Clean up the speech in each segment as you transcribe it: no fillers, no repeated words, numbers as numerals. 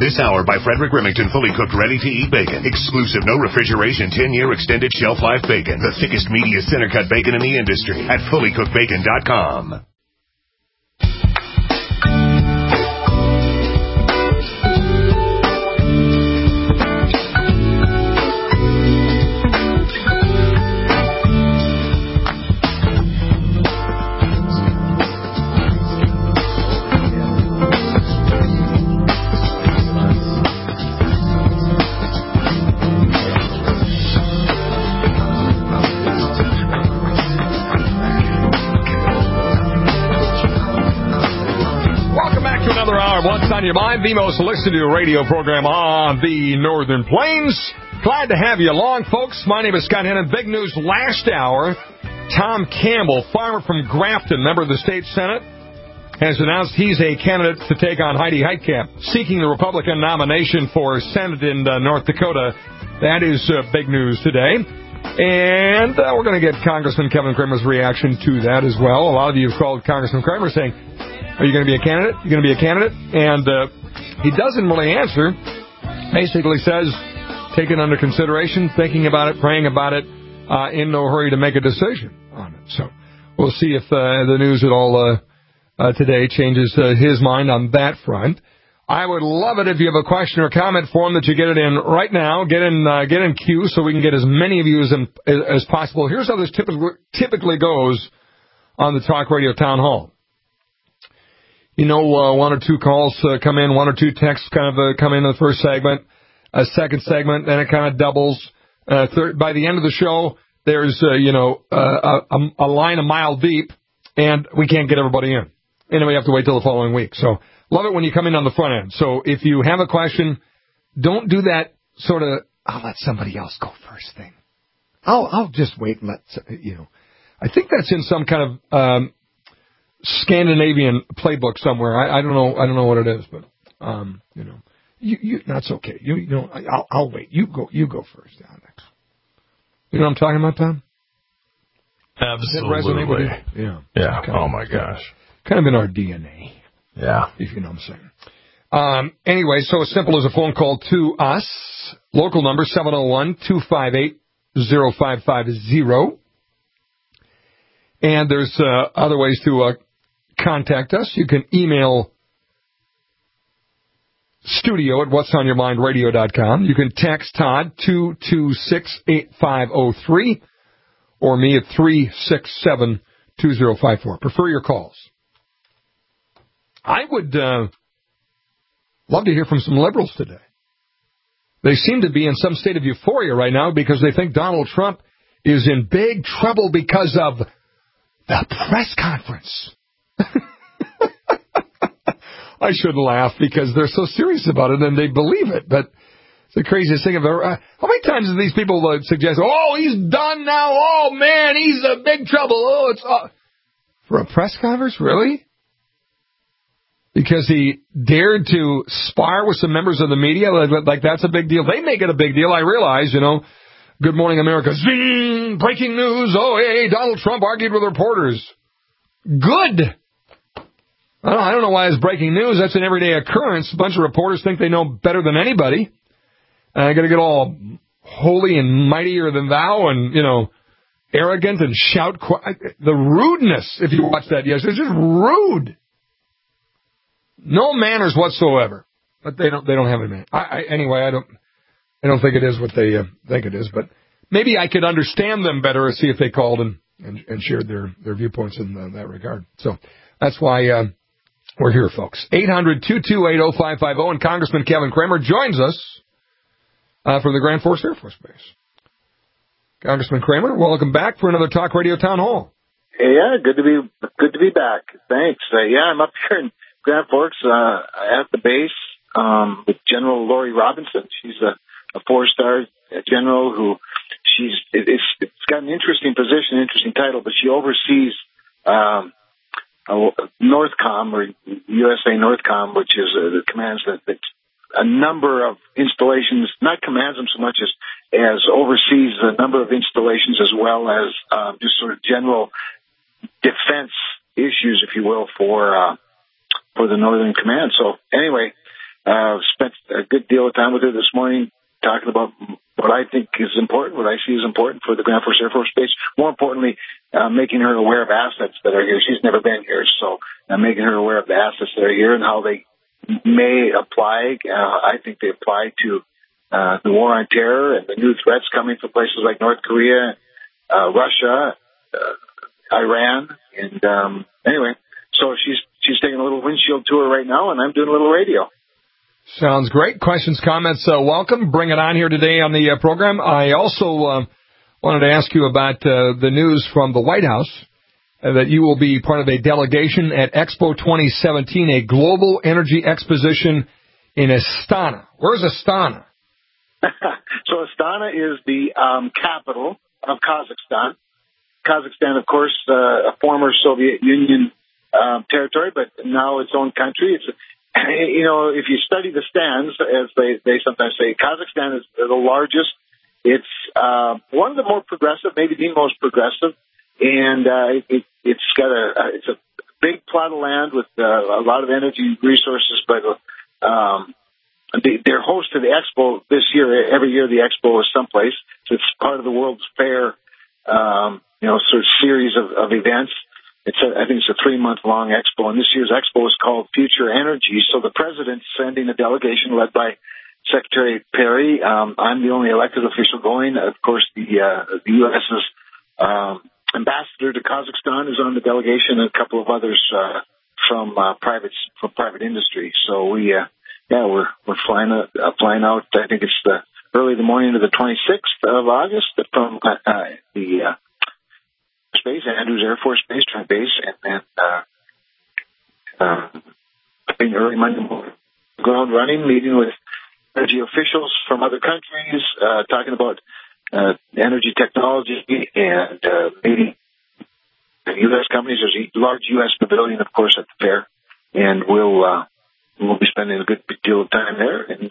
This hour by Frederick Remington, fully cooked, ready-to-eat bacon. Exclusive, no refrigeration, 10-year extended shelf life bacon. The thickest, meatiest center-cut bacon in the industry at fullycookedbacon.com. What's on your mind? The most listened to radio program on the Northern Plains. Glad to have you along, folks. My name is Scott Hennon. Big news last hour. Tom Campbell, farmer from Grafton, member of the state Senate, has announced he's a candidate to take on Heidi Heitkamp, seeking the Republican nomination for Senate in North Dakota. That is big news today. And we're going to get Congressman Kevin Cramer's reaction to that as well. A lot of you have called Congressman Cramer saying, are you going to be a candidate? You're going to be a candidate? And he doesn't really answer. Basically says, take it under consideration, thinking about it, praying about it, in no hurry to make a decision on it. So we'll see if the news at all today changes his mind on that front. I would love it if you have a question or comment form that you get it in right now. Get in queue so we can get as many of you as possible. Here's how this typically goes on the Talk Radio Town Hall. You know, one or two calls come in, one or two texts kind of come in the first segment, a second segment, then it kind of doubles. By the end of the show, there's, a line a mile deep, and we can't get everybody in. And then we have to wait till the following week. So love it when you come in on the front end. So if you have a question, don't do that sort of, I'll let somebody else go first thing. I'll just wait and let, I think that's in some kind of, Scandinavian playbook somewhere. I don't know what it is, but that's okay. I'll wait. You go first, Alex. You know what I'm talking about, Tom? Absolutely. Yeah. Oh my gosh. Kind of in our DNA. Yeah. If you know what I'm saying. Anyway, so as simple as a phone call to us. Local number 701-258-0550. And there's other ways to contact us. You can email studio at whatsonyourmindradio.com. You can text Todd 226-8503 or me at 367-2054. Prefer your calls. I would love to hear from some liberals today. They seem to be in some state of euphoria right now because they think Donald Trump is in big trouble because of the press conference. I should laugh because they're so serious about it and they believe it, but it's the craziest thing I've ever... how many times have these people suggest, oh, he's done now, oh, man, he's in big trouble, oh, it's... For a press conference, really? Because he dared to spar with some members of the media, like that's a big deal. They make it a big deal, I realize, Good Morning America, zing, breaking news, oh, hey, Donald Trump argued with reporters. Good. I don't know why it's breaking news. That's an everyday occurrence. A bunch of reporters think they know better than anybody. I got to get all holy and mightier than thou and, arrogant and shout. The rudeness, if you watch that yesterday, it's just rude. No manners whatsoever. But they don't have any manners. Anyway, I don't think it is what they think it is. But maybe I could understand them better and see if they called and shared their viewpoints in that regard. So that's why we're here, folks. 800-228-0550, and Congressman Kevin Cramer joins us from the Grand Forks Air Force Base. Congressman Cramer, welcome back for another Talk Radio Town Hall. Yeah, good to be back. Thanks. I'm up here in Grand Forks at the base with General Lori Robinson. She's a 4-star general who it's got an interesting position, interesting title, but she oversees Northcom, or USA Northcom, which is the commands that a number of installations, not commands them so much as oversees a number of installations, as well as just sort of general defense issues, if you will, for the Northern Command. So anyway, Spent a good deal of time with her this morning talking about what I think is important, what I see is important for the Grand Forks Air Force Base. More importantly, making her aware of assets that are here. She's never been here, so making her aware of the assets that are here and how they may apply. I think they apply to the war on terror and the new threats coming from places like North Korea, Russia, Iran, and anyway, so she's taking a little windshield tour right now, and I'm doing a little radio. Sounds great. Questions, comments, welcome. Bring it on here today on the program. I also wanted to ask you about the news from the White House that you will be part of a delegation at Expo 2017, a global energy exposition in Astana. Where's Astana? So Astana is the capital of Kazakhstan. Kazakhstan, of course, a former Soviet Union territory, but now its own country. It's if you study the stands, as they sometimes say, Kazakhstan is the largest. It's one of the more progressive, maybe the most progressive, and it's a big plot of land with a lot of energy resources. But they're host to the expo this year. Every year the expo is someplace. So it's part of the World's Fair, sort of series of events. I think it's a 3-month-long expo, and this year's expo is called Future Energy. So the president's sending a delegation led by Secretary Perry. I'm the only elected official going. Of course, the U.S.'s ambassador to Kazakhstan is on the delegation, and a couple of others from private industry. So we're flying out. I think it's early the morning of the 26th of August from the Base, Andrews Air Force Base, Joint Base, and early Monday morning, ground running, meeting with energy officials from other countries, talking about energy technology and meeting U.S. companies. There's a large U.S. pavilion, of course, at the fair, and we'll be spending a good deal of time there and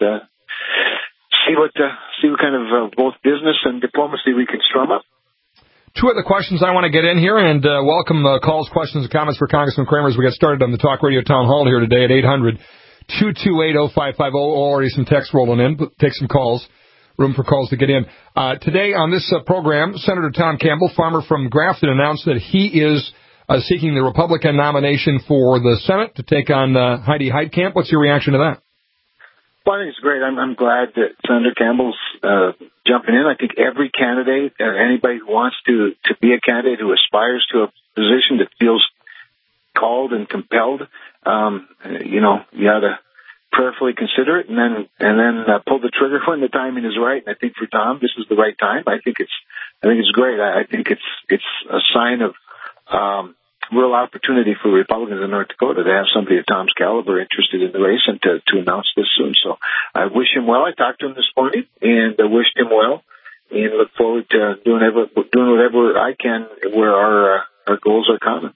see what kind of both business and diplomacy we can strum up. Two other questions I want to get in here, and welcome calls, questions, and comments for Congressman Kramer as we get started on the Talk Radio Town Hall here today at 800-228-0550. Already some text rolling in, but take some calls. Room for calls to get in. Today on this program, Senator Tom Campbell, farmer from Grafton, announced that he is seeking the Republican nomination for the Senate to take on Heidi Heitkamp. What's your reaction to that? Well, I think it's great. I'm glad that Senator Campbell's jumping in. I think every candidate or anybody who wants to be a candidate who aspires to a position that feels called and compelled, you ought to prayerfully consider it and then pull the trigger when the timing is right. And I think for Tom, this is the right time. I think it's great. I think it's a sign of real opportunity for Republicans in North Dakota to have somebody of Tom's caliber interested in the race and to announce this soon. So I wish him well. I talked to him this morning and I wished him well and look forward to doing whatever I can where our goals are common.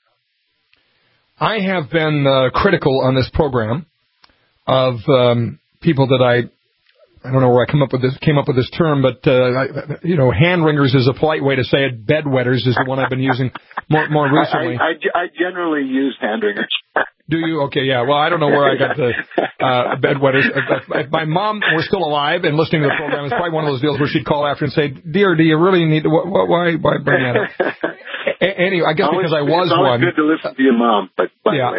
I have been critical on this program of people that I don't know where I came up with this term, but hand wringers is a polite way to say it. Bedwetters is the one I've been using more recently. I generally use hand wringers. Do you? Okay, yeah. Well, I don't know where I got the bedwetters. If my mom were still alive and listening to the program, it's probably one of those deals where she'd call after and say, "Dear, do you really need to? Why bring that up?" Anyway, I guess because I was one. It's good to listen to your mom, but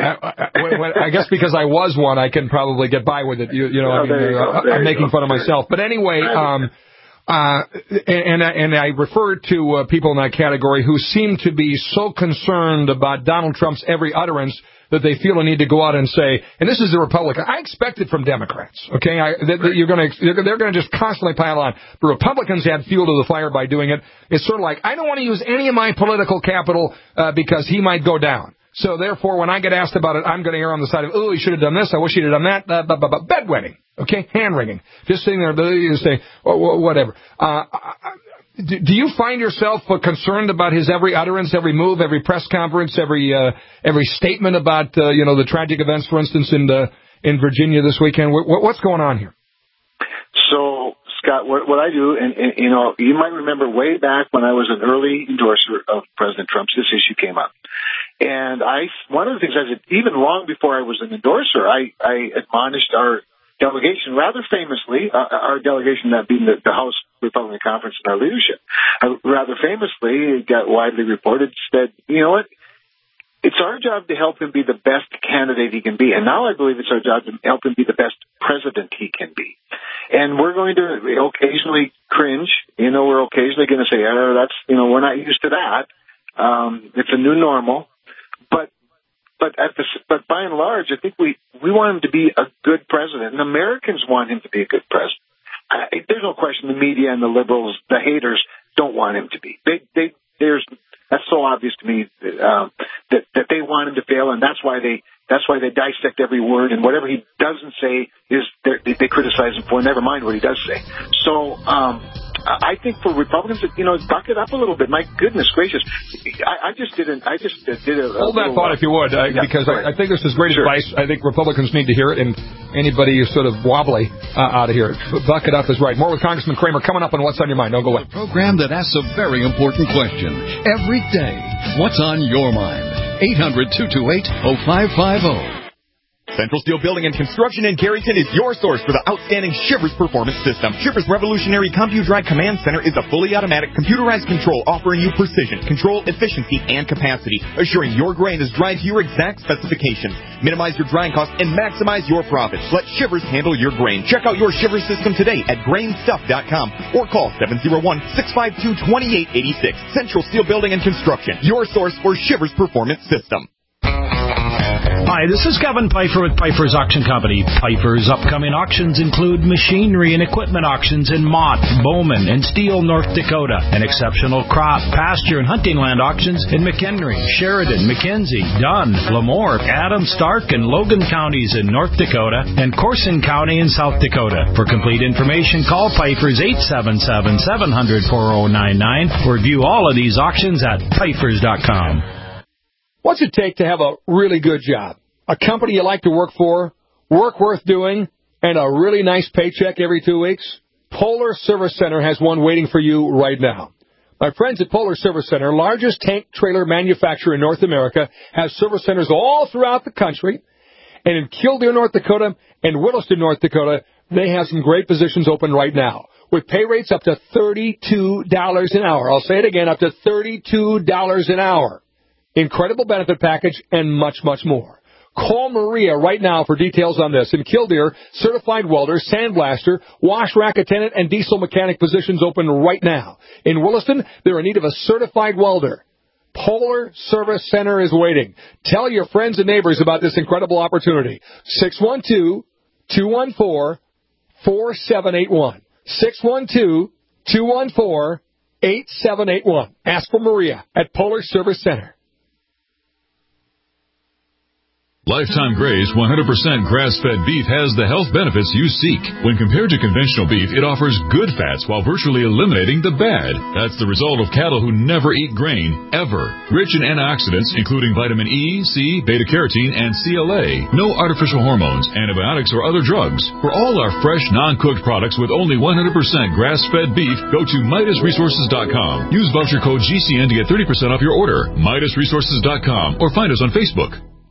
I guess because I was one, I can probably get by with it. I'm making fun of myself, but anyway. And I refer to people in that category who seem to be so concerned about Donald Trump's every utterance that they feel a need to go out and say, and this is the Republican. I expect it from Democrats. Okay, they're going to just constantly pile on. The Republicans had fuel to the fire by doing it. It's sort of like I don't want to use any of my political capital because he might go down. So therefore, when I get asked about it, I'm going to err on the side of, oh, he should have done this. I wish he'd have done that. Bedwetting. Okay, hand wringing. Just sitting there, you say, whatever. Do you find yourself concerned about his every utterance, every move, every press conference, every statement about the tragic events, for instance, in Virginia this weekend? What's going on here? So, Scott, what I do, and you might remember way back when I was an early endorser of President Trump's, this issue came up. And one of the things I did, even long before I was an endorser, I admonished our delegation, rather famously, our delegation, that being the House Republican Conference and our leadership, rather famously, it got widely reported, said, you know what, it's our job to help him be the best candidate he can be. And now I believe it's our job to help him be the best president he can be. And we're going to occasionally cringe. We're occasionally going to say, that's, we're not used to that. It's a new normal. But by and large, I think we want him to be a good president, and Americans want him to be a good president. There's no question the media and the liberals, the haters, don't want him to be. That's so obvious to me that they want him to fail, and that's why they dissect every word, and whatever he doesn't say is they criticize him for. Never mind what he does say. So I think for Republicans, buck it up a little bit. My goodness gracious, I just did a hold that thought if you would, because I think this is great advice. I think Republicans need to hear it, and anybody who's sort of wobbly out of here, buck it up is right. More with Congressman Kramer coming up on What's on Your Mind. Don't go away. A program that asks a very important question every day. What's on your mind? 800-228-0550. Central Steel Building and Construction in Carrington is your source for the outstanding Shivers Performance System. Shivers' revolutionary CompuDrive Command Center is a fully automatic computerized control offering you precision, control, efficiency, and capacity, assuring your grain is dried to your exact specifications. Minimize your drying costs and maximize your profits. Let Shivers handle your grain. Check out your Shivers system today at grainstuff.com or call 701-652-2886. Central Steel Building and Construction, your source for Shivers Performance System. Hi, this is Kevin Pfeiffer with Pfeiffer's Auction Company. Pfeiffer's upcoming auctions include machinery and equipment auctions in Mott, Bowman, and Steele, North Dakota, and exceptional crop, pasture, and hunting land auctions in McHenry, Sheridan, McKenzie, Dunn, Lemoore, Adams, Stark, and Logan counties in North Dakota, and Corson County in South Dakota. For complete information, call Pfeiffer's 877-700-4099 or view all of these auctions at Pfeiffer's.com. What's it take to have a really good job? A company you like to work for, work worth doing, and a really nice paycheck every 2 weeks? Polar Service Center has one waiting for you right now. My friends at Polar Service Center, largest tank trailer manufacturer in North America, has service centers all throughout the country. And in Killdeer, North Dakota, and Williston, North Dakota, they have some great positions open right now, with pay rates up to $32 an hour. I'll say it again, up to $32 an hour. Incredible benefit package, and much, much more. Call Maria right now for details on this. In Killdeer, certified welder, sandblaster, wash rack attendant, and diesel mechanic positions open right now. In Williston, they're in need of a certified welder. Polar Service Center is waiting. Tell your friends and neighbors about this incredible opportunity. 612-214-4781. 612-214-8781. Ask for Maria at Polar Service Center. Lifetime Graze 100% grass-fed beef has the health benefits you seek. When compared to conventional beef, it offers good fats while virtually eliminating the bad. That's the result of cattle who never eat grain, ever. Rich in antioxidants, including vitamin E, C, beta-carotene, and CLA. No artificial hormones, antibiotics, or other drugs. For all our fresh, non-cooked products with only 100% grass-fed beef, go to MidasResources.com. Use voucher code GCN to get 30% off your order. MidasResources.com or find us on Facebook.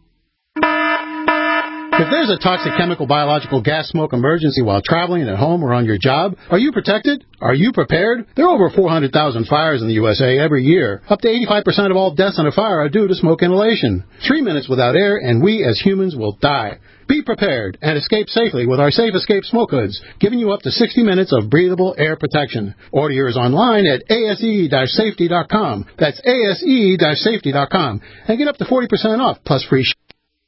If there's a toxic chemical, biological, gas smoke emergency while traveling at home or on your job, are you protected? Are you prepared? There are over 400,000 fires in the USA every year. Up to 85% of all deaths on a fire are due to smoke inhalation. 3 minutes without air, and we as humans will die. Be prepared and escape safely with our Safe Escape Smoke Hoods, giving you up to 60 minutes of breathable air protection. Order yours online at ase-safety.com. That's ase-safety.com. And get up to 40% off, plus free shipping.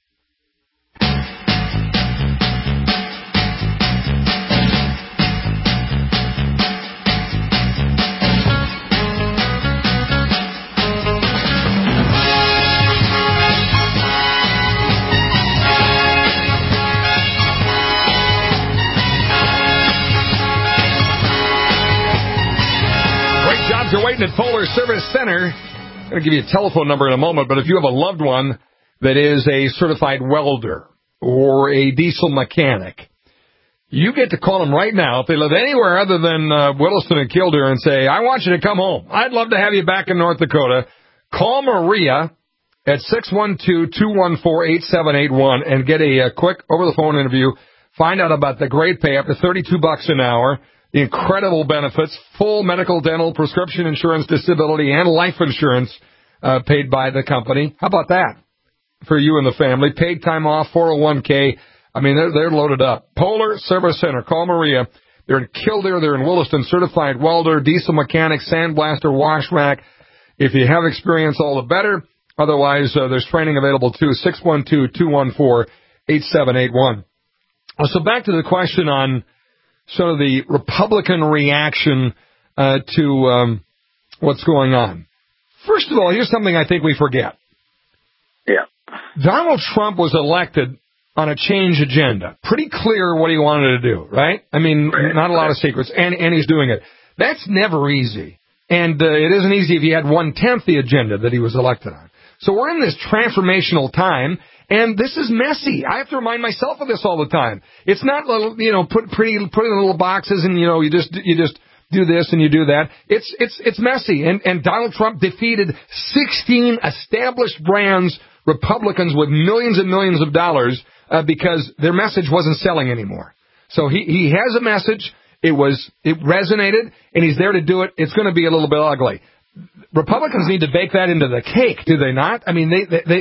You're waiting at Polar Service Center. I'm going to give you a telephone number in a moment, but if you have a loved one that is a certified welder or a diesel mechanic, you get to call them right now if they live anywhere other than Williston and Killdeer and say, I want you to come home. I'd love to have you back in North Dakota. Call Maria at 612-214-8781 and get a quick over-the-phone interview Find out about the great pay, up to $32 an hour, the incredible benefits, full medical, dental, prescription insurance, disability, and life insurance paid by the company. How about that for you and the family? Paid time off, 401k. I mean, they're loaded up. Polar Service Center. Call Maria. They're in Kildare. They're in Williston. Certified welder, diesel mechanic, sandblaster, wash rack. If you have experience, all the better. Otherwise, there's training available too. 612-214-8781. So back to the question on sort of the Republican reaction to what's going on. First of all, here's something I think we forget. Yeah. Donald Trump was elected on a change agenda. Pretty clear what he wanted to do, right? I mean, not a lot of secrets, and he's doing it. That's never easy. And it isn't easy if you had 1/10 the agenda that he was elected on. So we're in this transformational time, and this is messy. I have to remind myself of this all the time. It's not little, put in little boxes and you just do this and you do that. It's messy. And Donald Trump defeated 16 established brands, Republicans with millions and millions of dollars because their message wasn't selling anymore. So he has a message. It resonated, and he's there to do it. It's going to be a little bit ugly. Republicans need to bake that into the cake, do they not? I mean, they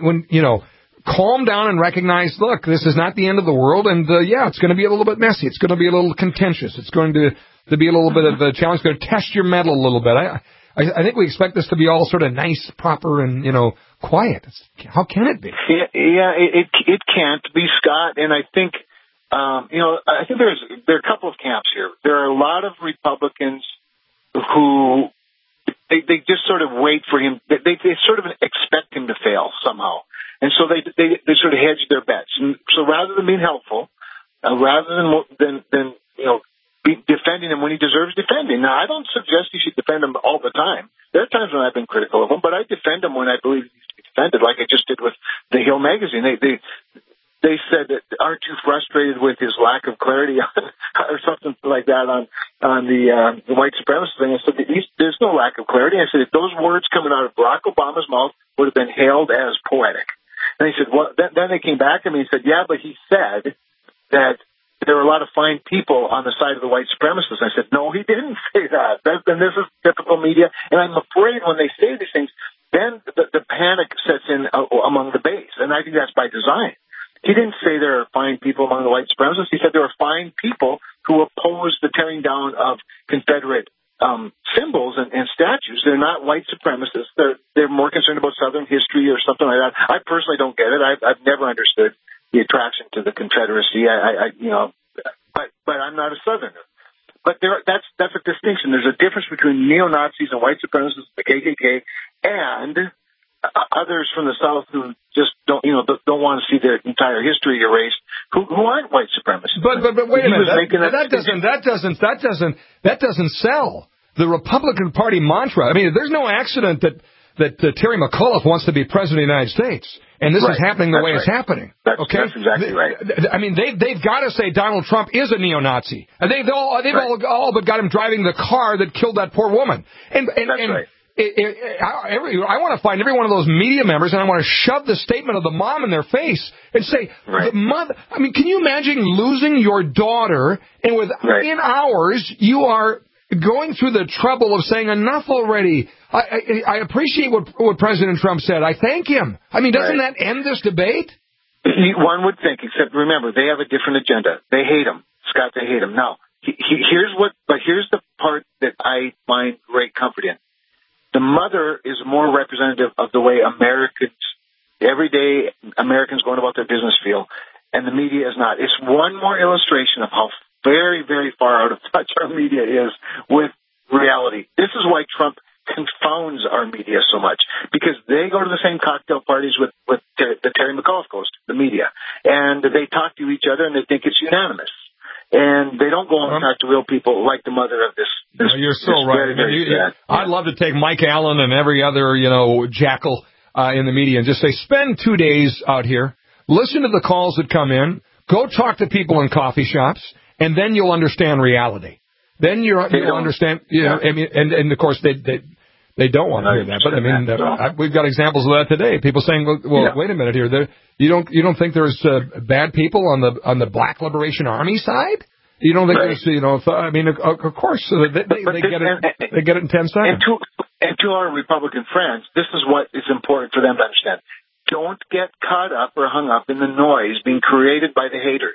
calm down and recognize, look, this is not the end of the world, and it's going to be a little bit messy. It's going to be a little contentious. It's going to be a little bit of a challenge. It's going to test your mettle a little bit. I think we expect this to be all sort of nice, proper, and quiet. How can it be? Yeah, it can't be, Scott. And I think I think there are a couple of camps here. There are a lot of Republicans who they just sort of wait for him. They sort of expect him to fail somehow, and so they sort of hedge their bets. And so rather than being helpful, rather than be defending him when he deserves defending. Now, I don't suggest you should defend him all the time. There are times when I've been critical of him, but I defend him when I believe he needs to be defended, like I just did with The Hill magazine. They said that, aren't you frustrated with his lack of clarity or something like that on the white supremacist thing? I said, there's no lack of clarity. I said, if those words coming out of Barack Obama's mouth would have been hailed as poetic. And he said, well, then they came back to me and said, yeah, but he said that there were a lot of fine people on the side of the white supremacists. I said, no, he didn't say that. And this is typical media. And I'm afraid when they say these things, then the panic sets in among the base. And I think that's by design. He didn't say there are fine people among the white supremacists. He said there are fine people who oppose the tearing down of Confederate symbols and statues. They're not white supremacists. They're more concerned about Southern history or something like that. I personally don't get it. I've never understood the attraction to the Confederacy. But I'm not a Southerner. But that's a distinction. There's a difference between neo-Nazis and white supremacists, the KKK, and others from the South who just don't want to see their entire history erased, who aren't white supremacists. But wait a minute. That doesn't sell. The Republican Party mantra. I mean, there's no accident that Terry McAuliffe wants to be president of the United States, and this is happening the way it's happening. That's exactly right. I mean, they've got to say Donald Trump is a neo-Nazi, and they've all but got him driving the car that killed that poor woman. And right. I want to find every one of those media members, and I want to shove the statement of the mom in their face and say, the mother. I mean, can you imagine losing your daughter, and in hours you are going through the trouble of saying enough already? I appreciate what President Trump said. I thank him. I mean, doesn't that end this debate? One would think, except remember, they have a different agenda. They hate him, Scott. They hate him. Now, here's the part that I find great comfort in. The mother is more representative of the way everyday Americans going about their business feel, and the media is not. It's one more illustration of how very, very far out of touch our media is with reality. This is why Trump confounds our media so much, because they go to the same cocktail parties with the Terry McAuliffe goes to, the media, and they talk to each other and they think it's unanimous. And they don't go and talk to real people like the mother of this. You're so right. I'd love to take Mike Allen and every other, jackal in the media and just say, spend 2 days out here, listen to the calls that come in, go talk to people in coffee shops, and then you'll understand reality. Then you'll understand, and of course, They don't want to hear that. But I mean, we've got examples of that today. People saying, "Well, wait a minute here. You don't think there's bad people on the Black Liberation Army side? You don't think there's I mean, of course they get it. They get it in 10 seconds." And to our Republican friends, this is what is important for them to understand. Don't get caught up or hung up in the noise being created by the haters.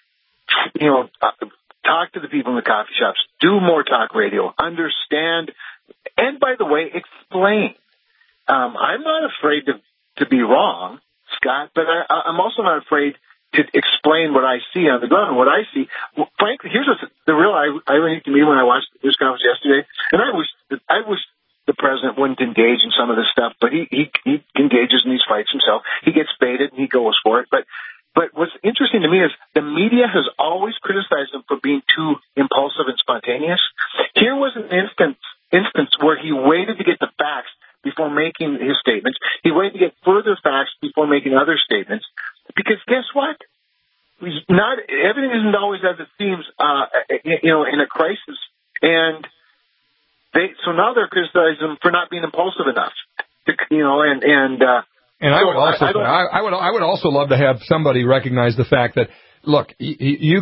Talk to the people in the coffee shops. Do more talk radio. Understand. And by the way, explain. I'm not afraid to be wrong, Scott, but I'm also not afraid to explain what I see on the ground. What I see, frankly, here's the real irony to me when I watched the news conference yesterday. And I wish the president wouldn't engage in some of this stuff, but he engages in these fights himself. He gets baited and he goes for it. But what's interesting to me is the media has always criticized him for being too impulsive and spontaneous. Here was an instance where he waited to get the facts before making his statements. He waited to get further facts before making other statements. Because guess what? Everything isn't always as it seems, in a crisis. And so now they're criticizing him for not being impulsive enough. And I would also love to have somebody recognize the fact that, look, you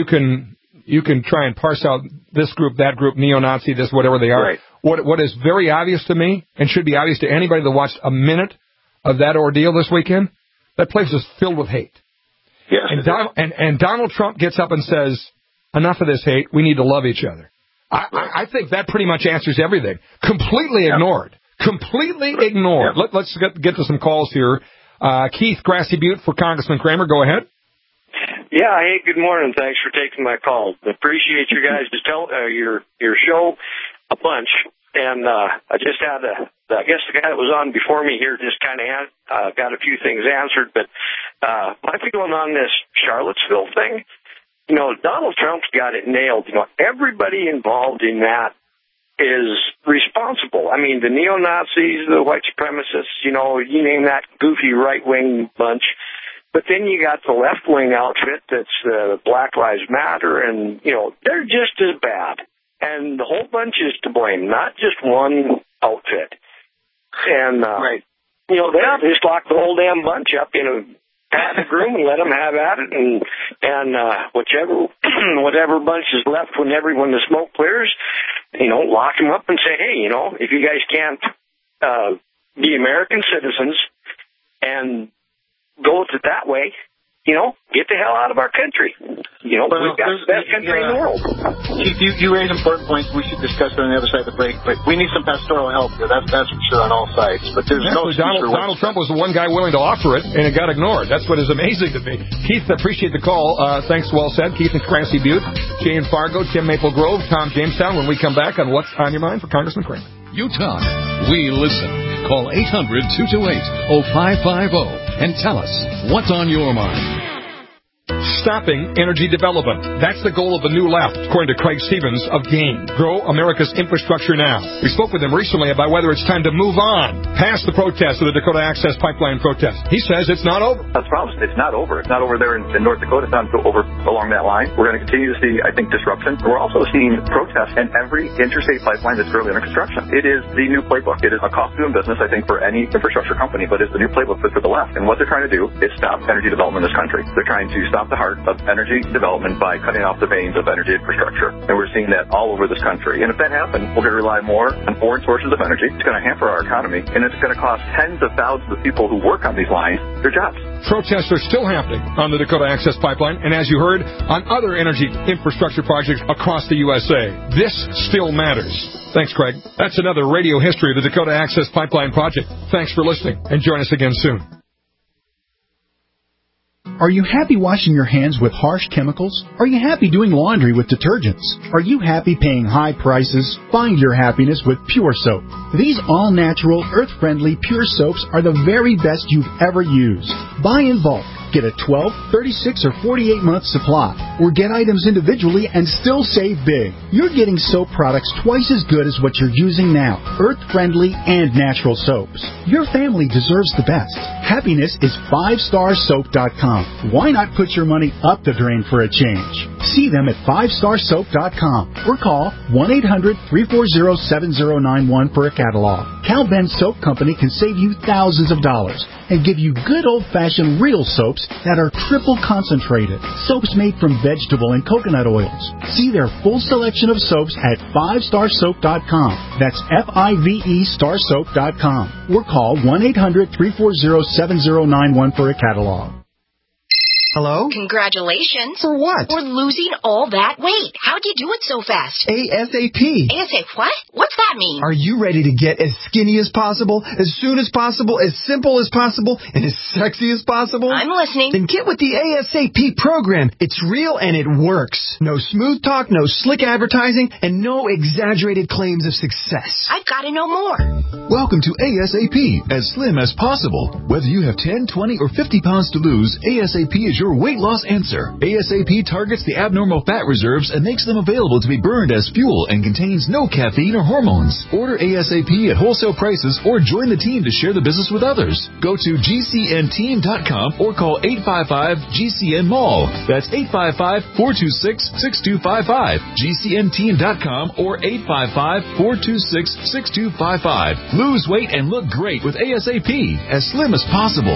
can try and parse out this group, that group, neo-Nazi, this, whatever they are. Right. What is very obvious to me, and should be obvious to anybody that watched a minute of that ordeal this weekend, that place is filled with hate. Yes. And Donald Trump gets up and says, enough of this hate, we need to love each other. I think that pretty much answers everything. Completely ignored. Completely ignored. Yeah. Let's get to some calls here. Keith, Grassy Butte for Congressman Kramer. Go ahead. Yeah, hey, good morning. Thanks for taking my call. Appreciate you guys to tell your show a bunch. And I just had I guess the guy that was on before me here just kind of got a few things answered. But my feeling on this Charlottesville thing, Donald Trump's got it nailed. Everybody involved in that is responsible. I mean, the neo-Nazis, the white supremacists, you name that goofy right-wing bunch. But then you got the left-wing outfit that's Black Lives Matter, and, they're just as bad. And the whole bunch is to blame, not just one outfit. And, right. They just lock the whole damn bunch up in a padded room and let them have at it, and whatever bunch is left when the smoke clears, lock them up and say, hey, if you guys can't be American citizens and go with it that way, get the hell out of our country. We've got the best country in the world. You raise important points. We should discuss it on the other side of the break. But we need some pastoral help here. That's for sure on all sides. But there's Donald Trump was the one guy willing to offer it, and it got ignored. That's what is amazing to me. Keith, appreciate the call. Thanks, well said. Keith in Grassy Butte, Jay in Fargo, Tim Maple Grove, Tom Jamestown. When we come back on What's on Your Mind for Congressman Kramer. You talk, we listen. Call 800-228-0550 and tell us what's on your mind. Stopping energy development. That's the goal of the New Left, according to Craig Stevens of GAIN. Grow America's infrastructure now. We spoke with him recently about whether it's time to move on past the protest of the Dakota Access Pipeline protest. He says it's not over. That's the problem. It's not over. It's not over there in North Dakota. It's not over along that line. We're going to continue to see, I think, disruption. We're also seeing protests in every interstate pipeline that's currently under construction. It is the new playbook. It is a cost of doing business, I think, for any infrastructure company, but it's the new playbook for the left. And what they're trying to do is stop energy development in this country. They're trying to stop the heart of energy development by cutting off the veins of energy infrastructure. And we're seeing that all over this country. And if that happens, we're going to rely more on foreign sources of energy. It's going to hamper our economy, and it's going to cost tens of thousands of people who work on these lines their jobs. Protests are still happening on the Dakota Access Pipeline, and as you heard, on other energy infrastructure projects across the USA. This still matters. Thanks, Craig. That's another radio history of the Dakota Access Pipeline project. Thanks for listening, and join us again soon. Are you happy washing your hands with harsh chemicals? Are you happy doing laundry with detergents? Are you happy paying high prices? Find your happiness with Pure Soap. These all-natural, earth-friendly Pure Soaps are the very best you've ever used. Buy in bulk. Get a 12, 36, or 48-month supply. Or get items individually and still save big. You're getting soap products twice as good as what you're using now. Earth-friendly and natural soaps. Your family deserves the best. Happiness is 5starsoap.com. Why not put your money up the drain for a change? See them at 5starsoap.com or call 1-800-340-7091 for a catalog. Cal Ben Soap Company can save you thousands of dollars and give you good old-fashioned real soaps that are triple concentrated. Soaps made from vegetable and coconut oils. See their full selection of soaps at 5starsoap.com. That's F-I-V-E starsoap.com. Or call 1-800-340-7091 for a catalog. Hello? Congratulations. For what? For losing all that weight. How'd you do it so fast? ASAP. ASAP what? What's that mean? Are you ready to get as skinny as possible, as soon as possible, as simple as possible, and as sexy as possible? I'm listening. Then get with the ASAP program. It's real and it works. No smooth talk, no slick advertising, and no exaggerated claims of success. I've got to know more. Welcome to ASAP, as slim as possible. Whether you have 10, 20, or 50 pounds to lose, ASAP is your weight loss answer. ASAP targets the abnormal fat reserves and makes them available to be burned as fuel and contains no caffeine or hormones. Order ASAP at wholesale prices or join the team to share the business with others. Go to GCNteam.com or call 855-GCN-MALL. That's 855-426-6255. GCNteam.com or 855-426-6255. Lose weight and look great with ASAP, as slim as possible.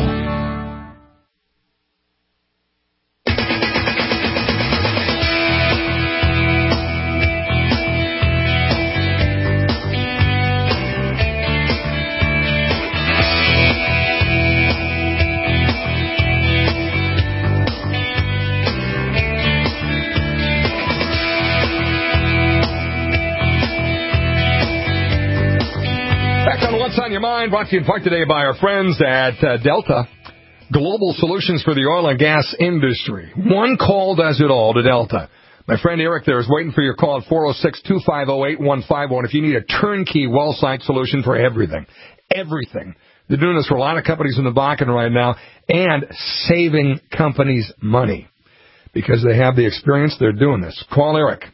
What's on your mind? Brought to you in part today by our friends at Delta Global Solutions for the oil and gas industry. One call does it all to Delta. My friend Eric there is waiting for your call at 406-250-8151 if you need a turnkey well site solution for everything. Everything. They're doing this for a lot of companies in the Bakken right now and saving companies money because they have the experience. They're doing this. Call Eric,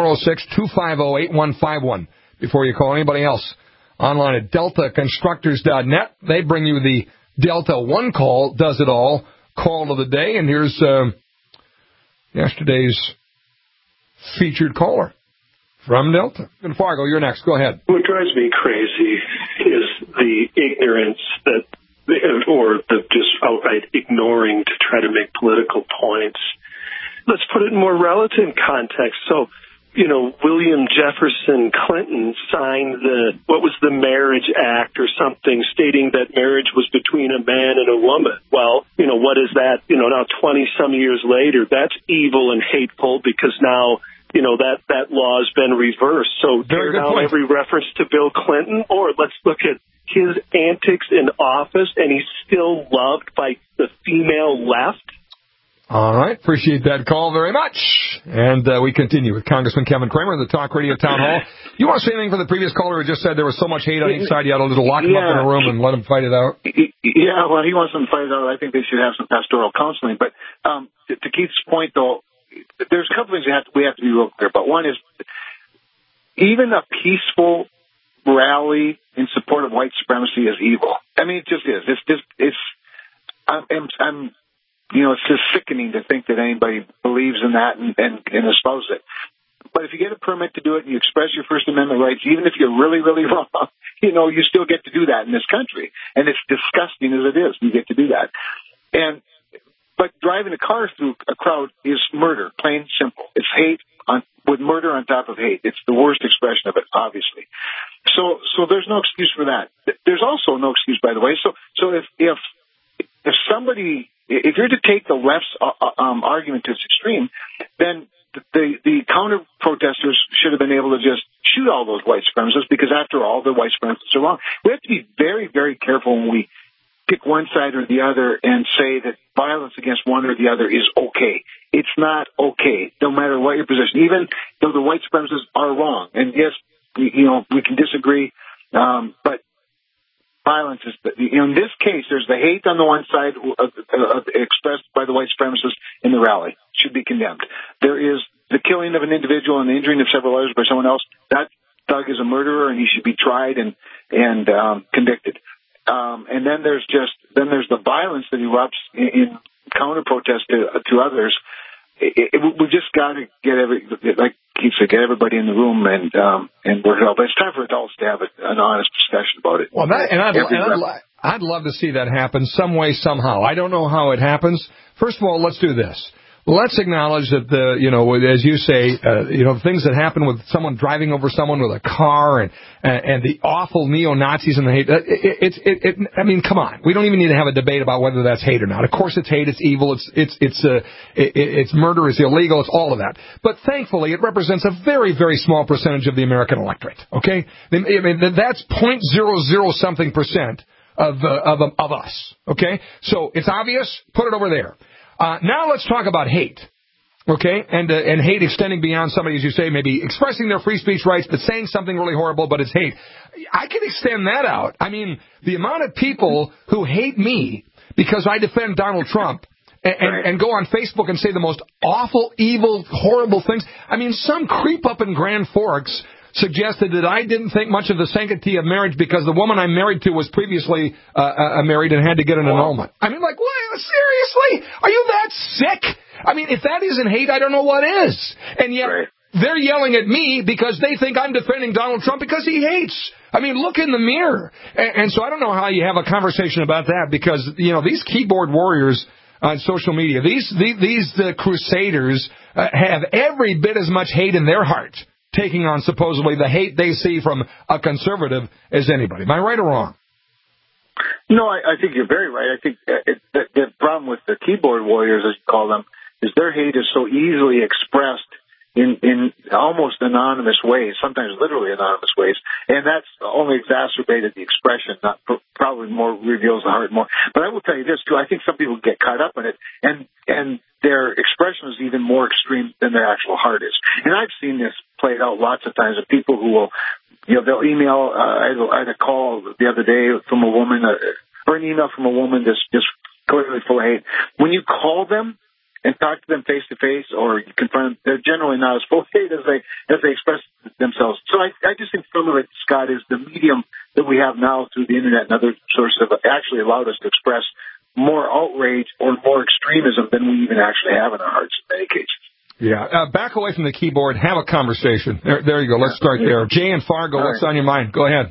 406-250-8151 before you call anybody else. Online at deltaconstructors.net. They bring you the Delta One Call Does It All call of the day. And here's yesterday's featured caller from Delta. In Fargo, you're next. Go ahead. What drives me crazy is the ignorance or the just outright ignoring to try to make political points. Let's put it in more relative context. So, William Jefferson Clinton signed the Marriage Act or something stating that marriage was between a man and a woman. Well, what is that? Now 20-some years later, that's evil and hateful because now, that law has been reversed. So tear down every reference to Bill Clinton, or let's look at his antics in office, and he's still loved by the female left. All right. Appreciate that call very much. And we continue with Congressman Kevin Kramer in the Talk Radio Town Hall. You want to say anything for the previous caller who just said there was so much hate on each side you had to lock him up in a room and let him fight it out? Yeah, well, he wants them to fight it out. I think they should have some pastoral counseling. But to Keith's point, though, there's a couple things we have to be real clear about. One is even a peaceful rally in support of white supremacy is evil. I mean, it just is. It's just sickening to think that anybody believes in that and espouses it. But if you get a permit to do it and you express your First Amendment rights, even if you're really, really wrong, you still get to do that in this country. And it's disgusting as it is, you get to do that. But driving a car through a crowd is murder, plain and simple. It's hate with murder on top of hate. It's the worst expression of it, obviously. So there's no excuse for that. There's also no excuse, by the way. So if you're to take the left's argument to its extreme, then the counter protesters should have been able to just shoot all those white supremacists because, after all, the white supremacists are wrong. We have to be very, very careful when we pick one side or the other and say that violence against one or the other is okay. It's not okay, no matter what your position, even though the white supremacists are wrong. And yes, we can disagree, but violence is, in this case, there's the hate on the one side expressed by the white supremacists in the rally. Should be condemned. There is the killing of an individual and the injuring of several others by someone else. That thug is a murderer and he should be tried and convicted. And then there's the violence that erupts in counter protest to others. We just got to get get everybody in the room and work it out. But it's time for adults to have an honest discussion about it. Well, I'd love to see that happen some way, somehow. I don't know how it happens. First of all, let's do this. Let's acknowledge that as you say, things that happen with someone driving over someone with a car and the awful neo-Nazis and the hate. I mean, come on. We don't even need to have a debate about whether that's hate or not. Of course it's hate, it's evil, it's murder, it's illegal, it's all of that. But thankfully, it represents a very, very small percentage of the American electorate. Okay? I mean, that's 0.00 something percent of us. Okay? So it's obvious. Put it over there. Now let's talk about hate, okay, and hate extending beyond somebody, as you say, maybe expressing their free speech rights, but saying something really horrible, but it's hate. I can extend that out. I mean, the amount of people who hate me because I defend Donald Trump and go on Facebook and say the most awful, evil, horrible things. I mean, some creep up in Grand Forks suggested that I didn't think much of the sanctity of marriage because the woman I'm married to was previously married and had to get an annulment. I mean, like, what? Seriously? Are you that sick? I mean, if that isn't hate, I don't know what is. And yet they're yelling at me because they think I'm defending Donald Trump because he hates. I mean, look in the mirror. And so I don't know how you have a conversation about that because, these keyboard warriors on social media, these crusaders have every bit as much hate in their heart, taking on supposedly the hate they see from a conservative as anybody. Am I right or wrong? No, I think you're very right. I think the problem with the keyboard warriors, as you call them, is their hate is so easily expressed in almost anonymous ways, sometimes literally anonymous ways, and that's only exacerbated the expression, not probably more reveals the heart more. But I will tell you this, too. I think some people get caught up in it, and their expression is even more extreme than their actual heart is. And I've seen this played out lots of times of people who will, they'll email, I had a call the other day from a woman, or an email from a woman just clearly full of hate. When you call them and talk to them face to face, or you confront them, they're generally not as full of hate as they express themselves. So I just think some of it, Scott, is the medium that we have now through the internet and other sources have actually allowed us to express more outrage or more extremism than we even actually have in our hearts in many cases. Yeah. Back away from the keyboard. Have a conversation. There you go. Let's start there. Jay and Fargo, what's on your mind? Go ahead.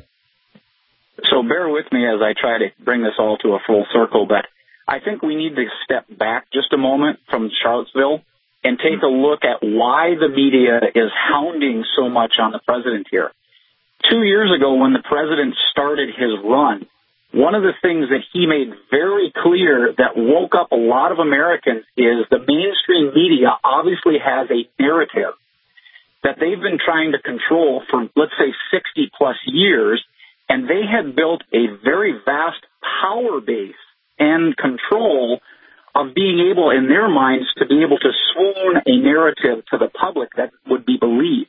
So bear with me as I try to bring this all to a full circle, but I think we need to step back just a moment from Charlottesville and take a look at why the media is hounding so much on the president here. 2 years ago, when the president started his run, one of the things that he made very clear that woke up a lot of Americans is the mainstream media obviously has a narrative that they've been trying to control for, let's say, 60-plus years, and they had built a very vast power base and control of being able, in their minds, to be able to swoon a narrative to the public that would be believed.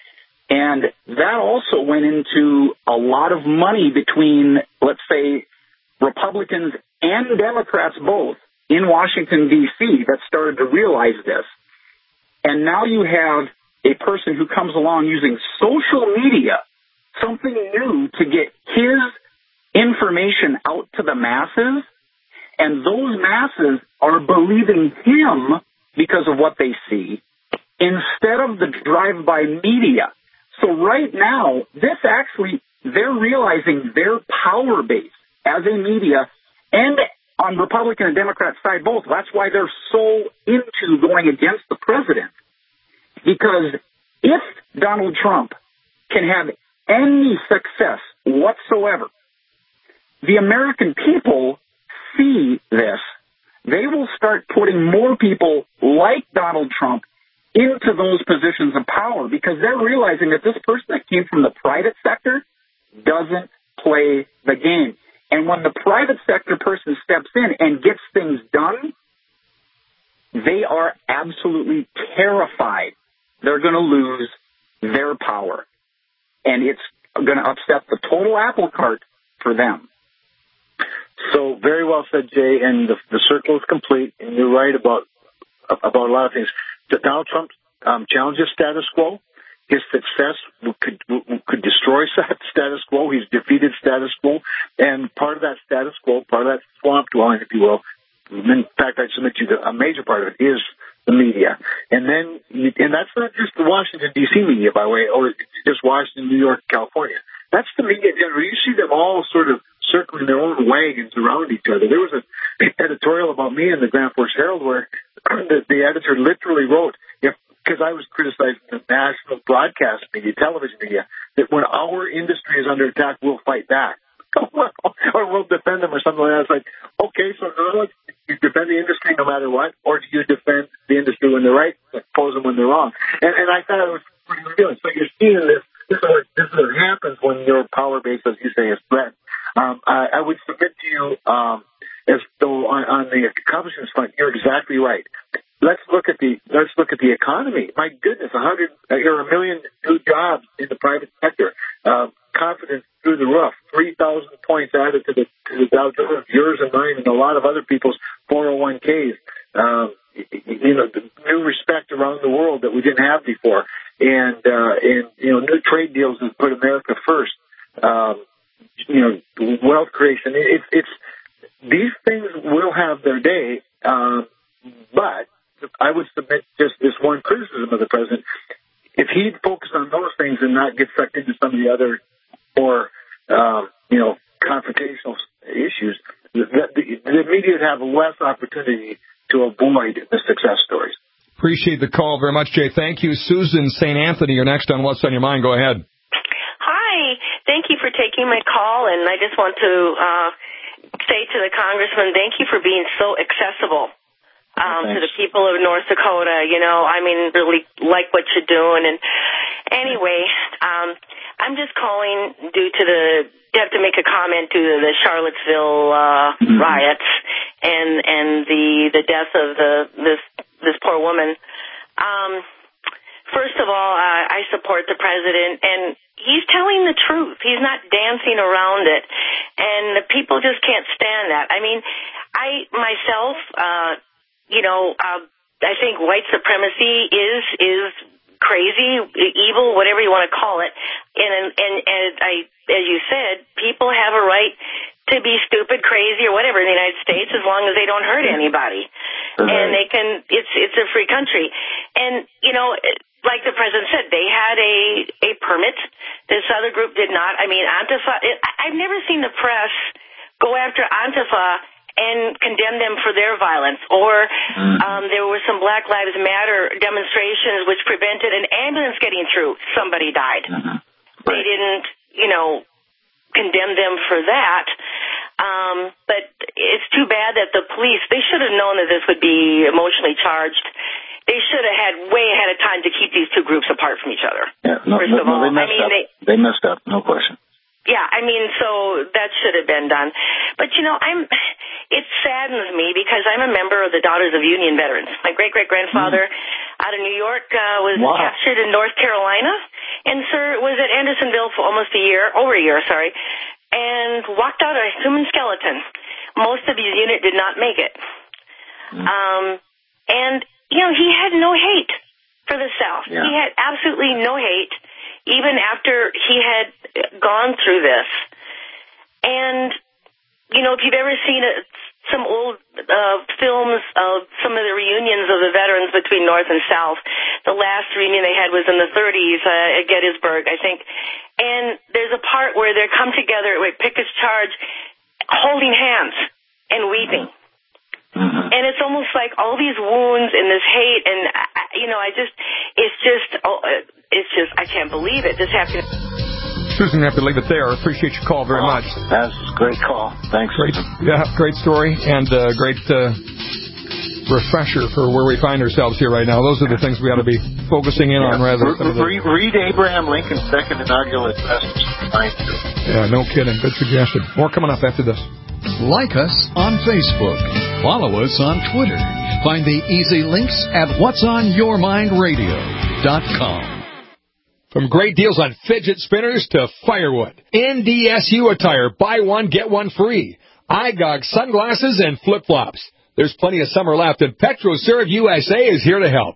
And that also went into a lot of money between, let's say, Republicans and Democrats both in Washington, D.C. that started to realize this. And now you have a person who comes along using social media, something new, to get his information out to the masses. And those masses are believing him because of what they see instead of the drive-by media. So right now, this actually, they're realizing their power base as a media and on Republican and Democrat side both. That's why they're so into going against the president. Because if Donald Trump can have any success whatsoever, the American people see this. They will start putting more people like Donald Trump into those positions of power because they're realizing that this person that came from the private sector doesn't play the game. And when the private sector person steps in and gets things done, they are absolutely terrified they're going to lose their power. And it's going to upset the total apple cart for them. So very well said, Jay, and the circle is complete, and you're right about a lot of things. Donald Trump challenges status quo. his success could destroy status quo. He's defeated status quo, and part of that status quo, part of that swamp dwelling, if you will, in fact, I submit to you that a major part of it is the media. And that's not just the Washington, D.C. media, by the way, or just Washington, New York, California. That's the media in general. You see them all sort of circling their own wagons around each other. There was an editorial about me in the Grand Forks Herald where the editor literally wrote, because I was criticizing the national broadcast media, television media, that when our industry is under attack, we'll fight back. Or we'll defend them or something like that. It's like, okay, so you defend the industry no matter what, or do you defend the industry when they're right, oppose them when they're wrong? And I thought it was pretty good. So you're seeing this is what happens when your power base, as you say, is threatened. I would submit to you, as though on the accomplishments front, you're exactly right. Let's look at the economy. My goodness, 1 million new jobs in the private sector. Confidence through the roof. 3,000 points added to the Dow Jones, yours and mine, and a lot of other people's 401ks. New respect around the world that we didn't have before, and new trade deals that put America first. Wealth creation. It's these things will have their day, but I would submit just this one criticism of the president. If he'd focus on those things and not get sucked into some of the other more, confrontational issues, the media would have less opportunity to avoid the success stories. Appreciate the call very much, Jay. Thank you. Susan St. Anthony, you're next on What's on Your Mind. Go ahead. Hi. Thank you for taking my call, and I just want to say to the congressman, thank you for being so accessible to the people of North Dakota. Really like what you're doing. And anyway, I'm just calling due to have to make a comment due to the Charlottesville riots and the death of this poor woman. First of all, I support the president, and he's telling the truth. He's not dancing around it, and the people just can't stand that. I mean, I myself, I think white supremacy is crazy, evil, whatever you want to call it. And as you said, people have a right to be stupid, crazy, or whatever in the United States, as long as they don't hurt anybody. Right. And they can. It's a free country. And like the president said, they had a permit. This other group did not. I mean, Antifa. I've never seen the press go after Antifa and condemn them for their violence. Or there were some Black Lives Matter demonstrations which prevented an ambulance getting through. Somebody died. They didn't, condemn them for that. But it's too bad that the police, they should have known that this would be emotionally charged. They should have had way ahead of time to keep these two groups apart from each other. Yeah, they messed up, no question. Yeah, so that should have been done. But, it saddens me because I'm a member of the Daughters of Union Veterans. My great-great-grandfather out of New York was captured in North Carolina, and sir was at Andersonville for over a year, and walked out a human skeleton. Most of his unit did not make it. And, he had no hate for the South. Yeah. He had absolutely no hate, even after he had gone through this. And, if you've ever seen some old films of some of the reunions of the veterans between North and South, the last reunion they had was in the 30s at Gettysburg, I think. And there's a part where they come together with Pickett's charge, holding hands and weeping. And it's almost like all these wounds and this hate, and I can't believe it. This happened. Susan, we have to leave it there. Appreciate your call very much. That's a great call. Thanks. Great story, and great refresher for where we find ourselves here right now. Those are the things we ought to be focusing in on rather than read Abraham Lincoln's second inaugural address. Yeah, no kidding. Good suggestion. More coming up after this. Like us on Facebook. Follow us on Twitter. Find the easy links at whatsonyourmindradio.com. From great deals on fidget spinners to firewood, NDSU attire, buy one, get one free. iGog sunglasses and flip-flops. There's plenty of summer left, and PetroServe USA is here to help.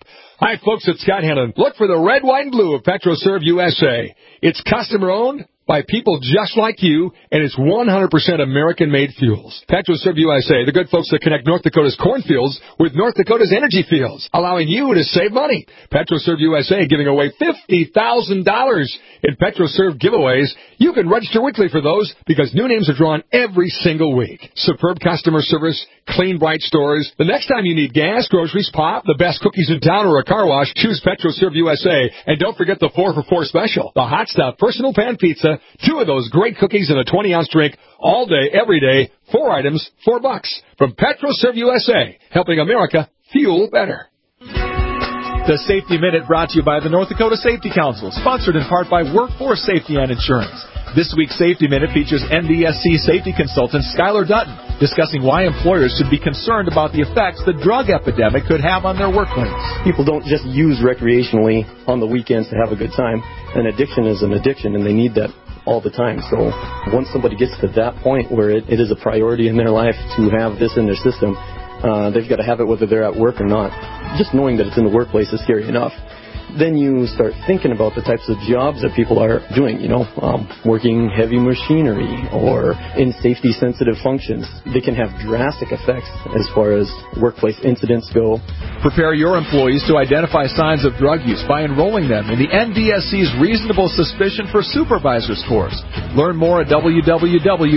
Hi, folks, it's Scott Hennon. Look for the red, white, and blue of PetroServe USA. It's customer-owned by people just like you, and it's 100% American-made fuels. PetroServe USA, the good folks that connect North Dakota's cornfields with North Dakota's energy fields, allowing you to save money. PetroServe USA giving away $50,000 in PetroServe giveaways. You can register weekly for those because new names are drawn every single week. Superb customer service, clean, bright stores. The next time you need gas, groceries, pop, the best cookies in town, or a car wash, choose PetroServe USA. And don't forget the 4 for $4 special. The hot stuff personal pan pizza, 2 of those great cookies and a 20-ounce drink all day, every day, 4 items, $4. From PetroServe USA, helping America fuel better. The Safety Minute brought to you by the North Dakota Safety Council, sponsored in part by Workforce Safety and Insurance. This week's Safety Minute features NDSC safety consultant Skylar Dutton discussing why employers should be concerned about the effects the drug epidemic could have on their workplace. People don't just use recreationally on the weekends to have a good time. An addiction is an addiction, and they need that all the time. So once somebody gets to that point where it is a priority in their life to have this in their system, they've got to have it whether they're at work or not. Just knowing that it's in the workplace is scary enough. Then you start thinking about the types of jobs that people are doing, working heavy machinery or in safety-sensitive functions. They can have drastic effects as far as workplace incidents go. Prepare your employees to identify signs of drug use by enrolling them in the NDSC's Reasonable Suspicion for Supervisors course. Learn more at www.ndsc.org.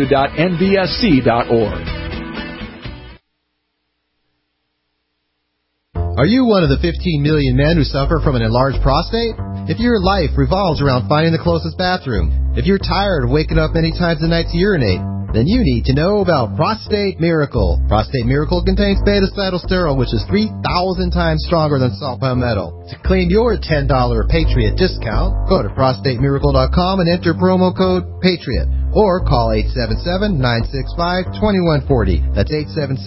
Are you one of the 15 million men who suffer from an enlarged prostate? If your life revolves around finding the closest bathroom, if you're tired of waking up many times a night to urinate, then you need to know about Prostate Miracle. Prostate Miracle contains beta-cytosterol, which is 3,000 times stronger than salt palmetto. To claim your $10 Patriot discount, go to prostatemiracle.com and enter promo code PATRIOT. Or call 877-965-2140. That's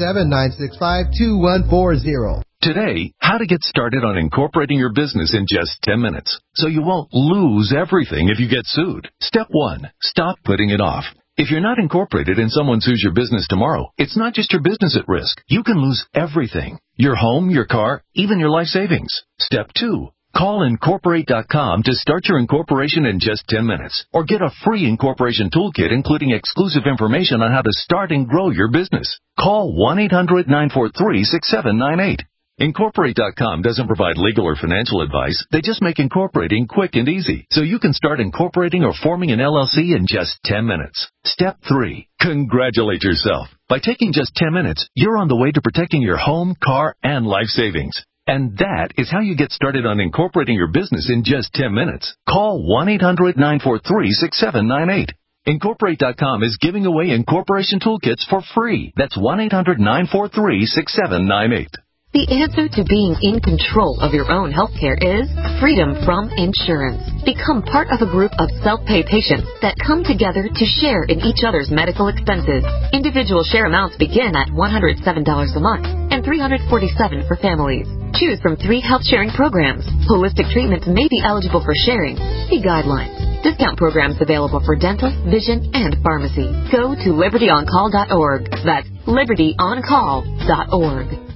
877-965-2140. Today, how to get started on incorporating your business in just 10 minutes so you won't lose everything if you get sued. Step 1. Stop putting it off. If you're not incorporated and someone sues your business tomorrow, it's not just your business at risk. You can lose everything. Your home, your car, even your life savings. Step 2. Call Incorporate.com to start your incorporation in just 10 minutes. Or get a free incorporation toolkit including exclusive information on how to start and grow your business. Call 1-800-943-6798. Incorporate.com doesn't provide legal or financial advice. They just make incorporating quick and easy, so you can start incorporating or forming an LLC in just 10 minutes. Step 3. Congratulate yourself. By taking just 10 minutes, you're on the way to protecting your home, car, and life savings. And that is how you get started on incorporating your business in just 10 minutes. Call 1-800-943-6798. Incorporate.com is giving away incorporation toolkits for free. That's 1-800-943-6798. The answer to being in control of your own healthcare is freedom from insurance. Become part of a group of self-pay patients that come together to share in each other's medical expenses. Individual share amounts begin at $107 a month and $347 for families. Choose from 3 health-sharing programs. Holistic treatments may be eligible for sharing. See guidelines. Discount programs available for dental, vision, and pharmacy. Go to libertyoncall.org. That's libertyoncall.org.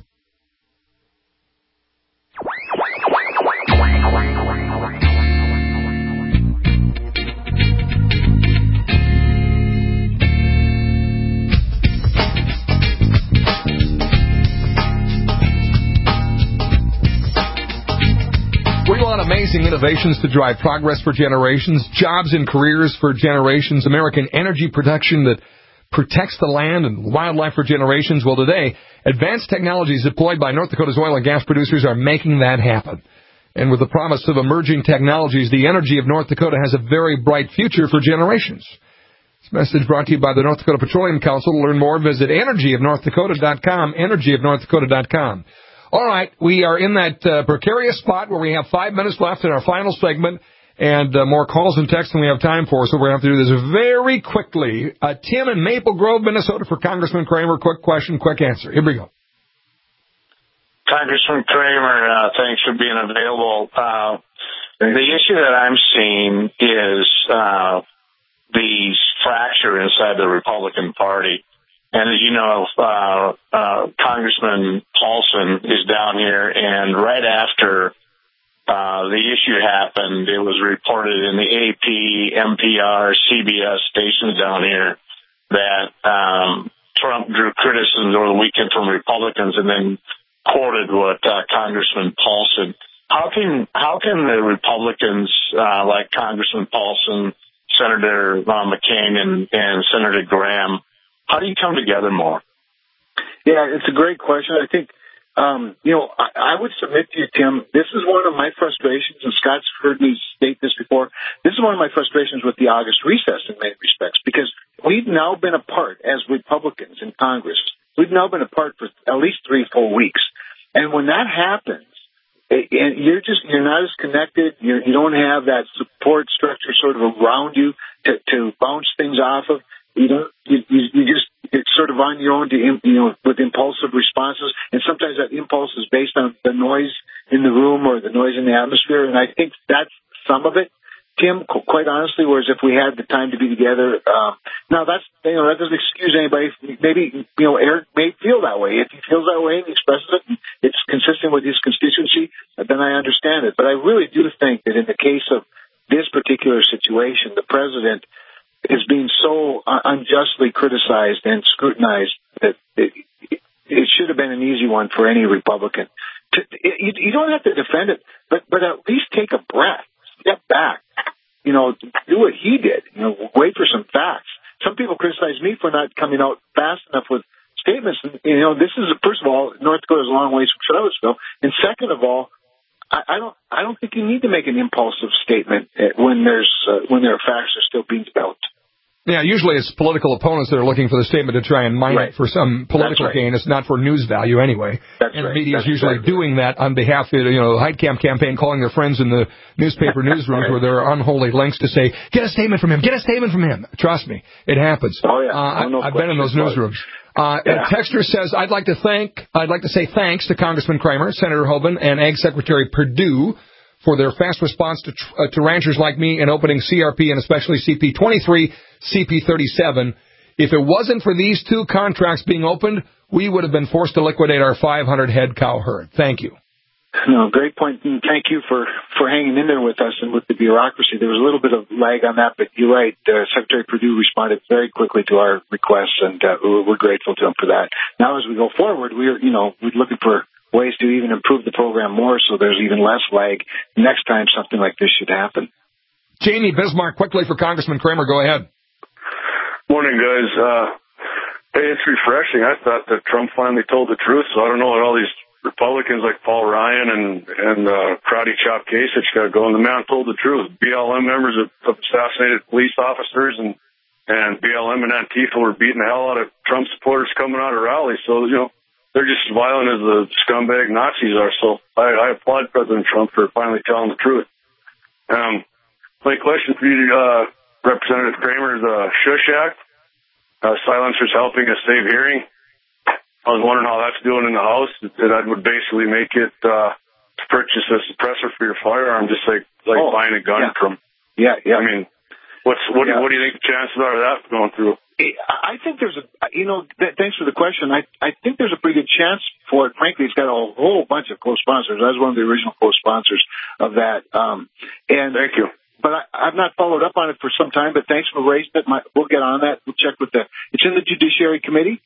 We want amazing innovations to drive progress for generations, jobs and careers for generations, American energy production that protects the land and wildlife for generations. Well, today, advanced technologies deployed by North Dakota's oil and gas producers are making that happen. And with the promise of emerging technologies, the energy of North Dakota has a very bright future for generations. This message brought to you by the North Dakota Petroleum Council. To learn more, visit energyofnorthdakota.com, energyofnorthdakota.com. All right, we are in that precarious spot where we have 5 minutes left in our final segment and more calls and texts than we have time for, so we're going to have to do this very quickly. Tim in Maple Grove, Minnesota for Congressman Kramer. Quick question, quick answer. Here we go. Congressman Kramer, thanks for being available. The issue that I'm seeing is the fracture inside the Republican Party. And as you know, Congressman Paulson is down here, and right after the issue happened, it was reported in the AP, NPR, CBS stations down here that Trump drew criticisms over the weekend from Republicans and then quoted what Congressman Paulson. How can the Republicans like Congressman Paulson, Senator McCain, and Senator Graham, how do you come together more? Yeah, it's a great question. I think, I would submit to you, Tim, this is one of my frustrations, and Scott's heard me state this before. This is one of my frustrations with the August recess in many respects, because we've now been apart as Republicans in Congress. We've now been apart for at least 3 full weeks. And when that happens, and you're not as connected, you don't have that support structure sort of around you to bounce things off of. It's sort of on your own with impulsive responses. And sometimes that impulse is based on the noise in the room or the noise in the atmosphere. And I think that's some of it, Tim, quite honestly, whereas if we had the time to be together, now that doesn't excuse anybody. Maybe, Eric may feel that way. If he feels that way and he expresses it, and it's consistent with his constituency, then I understand it. But I really do think that in the case of this particular situation, the president is being so unjustly criticized and scrutinized that it should have been an easy one for any Republican. You don't have to defend it, but at least take a breath, step back, do what he did, wait for some facts. Some people criticize me for not coming out fast enough with statements. This is, first of all, North Dakota is a long ways from Charlottesville, and second of all, I don't think you need to make an impulsive statement when there are facts are still being developed. Yeah, usually it's political opponents that are looking for the statement to try and mine it for some political gain. It's not for news value anyway. And the media is usually doing that on behalf of the Heitkamp campaign, calling their friends in the newspaper newsrooms where there are unholy links to say, get a statement from him, get a statement from him. Trust me, it happens. Oh, yeah. I've been in those newsrooms. Texter says, I'd like to say thanks to Congressman Kramer, Senator Hoban, and Ag Secretary Perdue for their fast response to ranchers like me in opening CRP and especially CP23, CP37. If it wasn't for these 2 contracts being opened, we would have been forced to liquidate our 500-head cow herd. Thank you. No, great point. And thank you for hanging in there with us and with the bureaucracy. There was a little bit of lag on that, but you're right. Secretary Perdue responded very quickly to our requests, and we're grateful to him for that. Now, as we go forward, we're looking for ways to even improve the program more so there's even less lag next time something like this should happen. Jamie Bismarck, quickly for Congressman Kramer. Go ahead. Morning, guys. Hey, it's refreshing. I thought that Trump finally told the truth, so I don't know what all these Republicans like Paul Ryan and Karate Chop Kasich got going. The man told the truth. BLM members have assassinated police officers, and BLM and Antifa were beating the hell out of Trump supporters coming out of rallies. So, they're just as violent as the scumbag Nazis are. So I applaud President Trump for finally telling the truth. My question for you, Representative Kramer, the Shush Act, silencers helping us save hearing. I was wondering how that's doing in the House. That would basically make it to purchase a suppressor for your firearm, just like buying a gun from. Yeah. I mean, what do you think the chances are of that going through? I think there's thanks for the question. I think there's a pretty good chance for it. Frankly, it's got a whole bunch of co-sponsors. I was one of the original co-sponsors of that. Thank you. But I've not followed up on it for some time, but thanks for raising it. We'll get on that. We'll check with it's in the Judiciary Committee.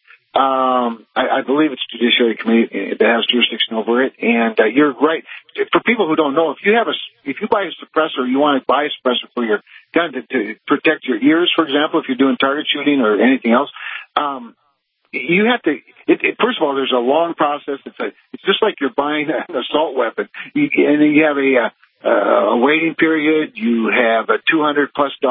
I believe it's Judiciary Committee that has jurisdiction over it. And you're right. For people who don't know, if you buy a suppressor, you want to buy a suppressor for your gun to protect your ears, for example, if you're doing target shooting or anything else. You have to. First of all, there's a long process. It's just like you're buying an assault weapon, and then you have a waiting period. You have a $200+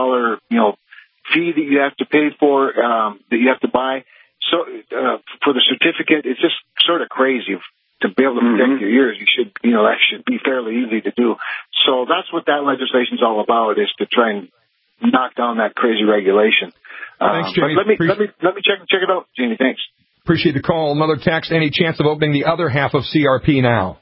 fee that you have to pay for that you have to buy. So for the certificate, it's just sort of crazy to be able to protect your ears. That should be fairly easy to do. So that's what that legislation is all about, is to try and knock down that crazy regulation. Thanks, Jamie. Let me check it out, Jamie. Thanks. Appreciate the call. Another text. Any chance of opening the other half of CRP now?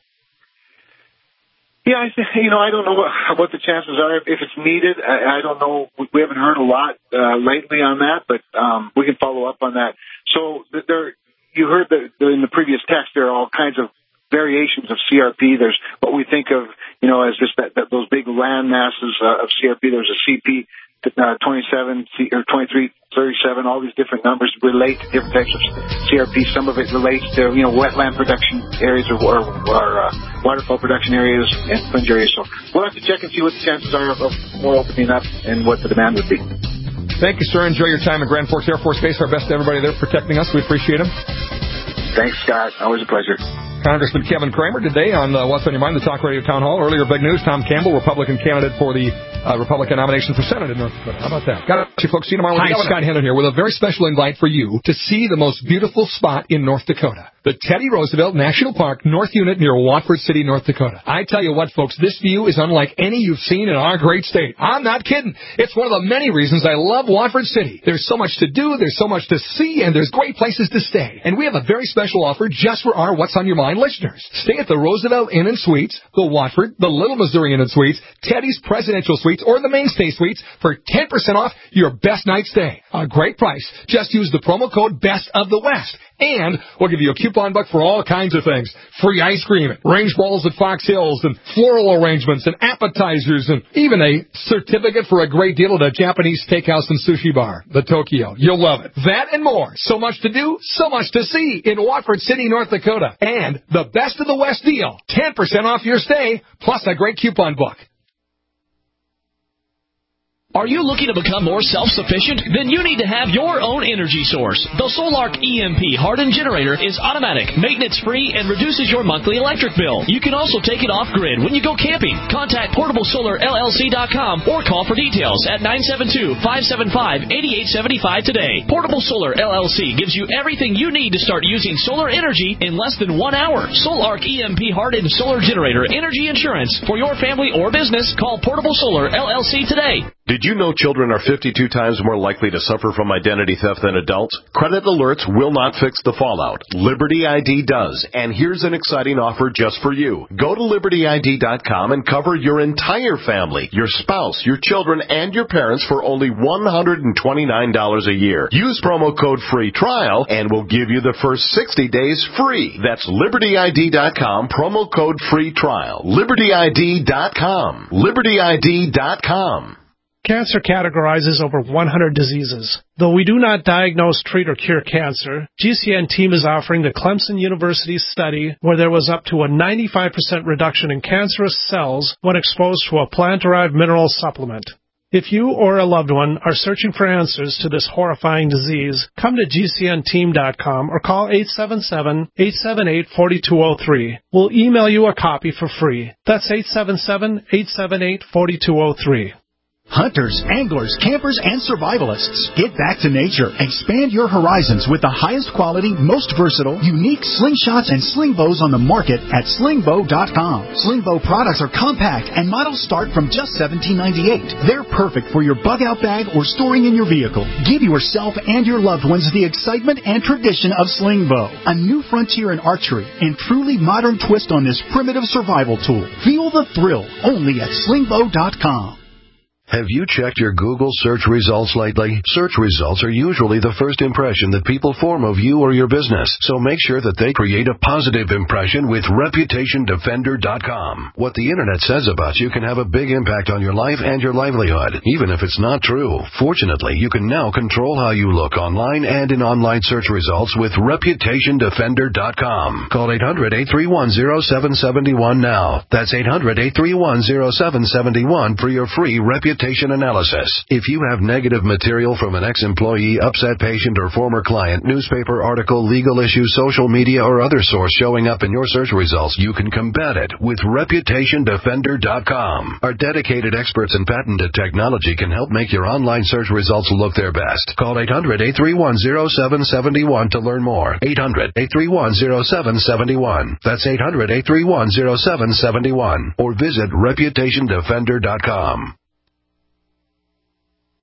Yeah, I don't know what the chances are. If it's needed, I don't know. We haven't heard a lot lately on that, but we can follow up on that. So you heard that in the previous text, there are all kinds of variations of CRP. There's what we think of, as just those big land masses of CRP. There's a CP 27 or 23, 37. All these different numbers relate to different types of CRP. Some of it relates to wetland production areas or waterfall production areas and fringe areas. So we'll have to check and see what the chances are of more opening up and what the demand would be. Thank you, sir. Enjoy your time at Grand Forks Air Force Base. Our best to everybody there protecting us. We appreciate them. Thanks, Scott. Always a pleasure. Congressman Kevin Cramer today on What's on Your Mind, the Talk Radio Town Hall. Earlier, big news, Tom Campbell, Republican candidate for the Republican nomination for Senate in North Dakota. How about that? Got you folks. See you tomorrow. Hi, Scott Hennon here with a very special invite for you to see the most beautiful spot in North Dakota. The Teddy Roosevelt National Park, North Unit near Watford City, North Dakota. I tell you what, folks, this view is unlike any you've seen in our great state. I'm not kidding. It's one of the many reasons I love Watford City. There's so much to do, there's so much to see, and there's great places to stay. And we have a very special offer just for our What's on Your Mind listeners. Stay at the Roosevelt Inn and Suites, the Watford, the Little Missouri Inn and Suites, Teddy's Presidential Suites, or the Mainstay Suites for 10% off your best night stay. A great price. Just use the promo code Best of the West. And we'll give you a coupon book for all kinds of things. Free ice cream, range balls at Fox Hills, and floral arrangements, and appetizers, and even a certificate for a great deal at a Japanese steakhouse and sushi bar, the Tokyo. You'll love it. That and more. So much to do, so much to see in Watford City, North Dakota. And the Best of the West deal. 10% off your stay, plus a great coupon book. Are you looking to become more self-sufficient? Then you need to have your own energy source. The Solark EMP hardened generator is automatic, maintenance-free, and reduces your monthly electric bill. You can also take it off-grid when you go camping. Contact PortableSolarLLC.com or call for details at 972-575-8875 today. Portable Solar LLC gives you everything you need to start using solar energy in less than 1 hour. Solark EMP hardened solar generator energy insurance for your family or business. Call Portable Solar LLC today. Did you know children are 52 times more likely to suffer from identity theft than adults? Credit alerts will not fix the fallout. Liberty ID does. And here's an exciting offer just for you. Go to LibertyID.com and cover your entire family, your spouse, your children, and your parents for only $129 a year. Use promo code FREETRIAL and we'll give you the first 60 days free. That's LibertyID.com, promo code FREETRIAL. LibertyID.com. LibertyID.com. Cancer categorizes over 100 diseases. Though we do not diagnose, treat, or cure cancer, GCN team is offering the Clemson University study where there was up to a 95% reduction in cancerous cells when exposed to a plant-derived mineral supplement. If you or a loved one are searching for answers to this horrifying disease, come to GCNteam.com or call 877-878-4203. We'll email you a copy for free. That's 877-878-4203. Hunters, anglers, campers, and survivalists. Get back to nature. Expand your horizons with the highest quality, most versatile, unique slingshots and sling bows on the market at slingbow.com. Slingbow products are compact and models start from just $17.98. They're perfect for your bug-out bag or storing in your vehicle. Give yourself and your loved ones the excitement and tradition of Slingbow, a new frontier in archery and truly modern twist on this primitive survival tool. Feel the thrill only at slingbow.com. Have you checked your Google search results lately? Search results are usually the first impression that people form of you or your business, so make sure that they create a positive impression with ReputationDefender.com. What the Internet says about you can have a big impact on your life and your livelihood, even if it's not true. Fortunately, you can now control how you look online and in online search results with ReputationDefender.com. Call 800-831-0771 now. That's 800-831-0771 for your free reputation analysis. If you have negative material from an ex-employee, upset patient, or former client, newspaper article, legal issue, social media, or other source showing up in your search results, you can combat it with ReputationDefender.com. Our dedicated experts in patented technology can help make your online search results look their best. Call 800-831-0771 to learn more. 800-831-0771. That's 800-831-0771. Or visit ReputationDefender.com.